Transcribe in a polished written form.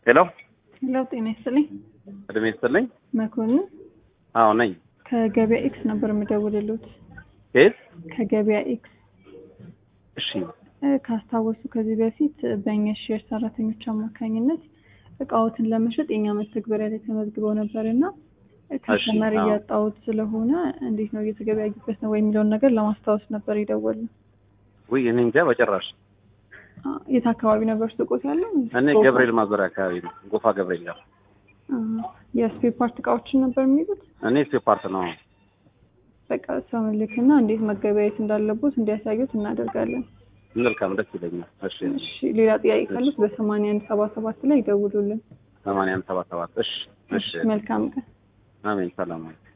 ሄሎ ጤና ይስጥልኝ። እድሜ ይስጥልኝ። መኮንን አዎ ነኝ። ከገበያ ኤክስ ነበር የምደውልልዎት። ከየት? ከገበያ ኤክስ። እሺ ካስታወሱ ከዚህ በፊት በእኛ ሼር ሰራተኞች አማካኝነት እቃዎትን ለመሸጥ የኛ መተግበሪያ ላይ ተመዝግበው ነበርና ከስተመር እያጣሁት ስለሆነ እንዴት ነው እየተገበያዩበት ነው ወይ የሚለውን ነገር ለማስታወስ ነበር የደወልነው። ወይ እኔ እንጃ በጭራሽ። የት አካባቢ ነበር ሱቆት ያለው? እኔ ገብርኤል ማዞሪያ አካባቢ ነው። ጎፋ ገብርኤል ጋር። የስፔር ፓርት እቃዎችን ነበር የሚሉት? እኔ ስፔር ፓርት ነው። በቃ ሰው ልክና እንዴት መገበያየት እንዳለበት እንዲያሳዩት እናደርጋለን። መልካም፣ ደስ ይለኛል። እሺ ሌላ ጥያቄ ካሉት በ8177 ላይ ይደውሉልን። 8177 እሺ። መልካም ቀን። አሜን። ሰላም።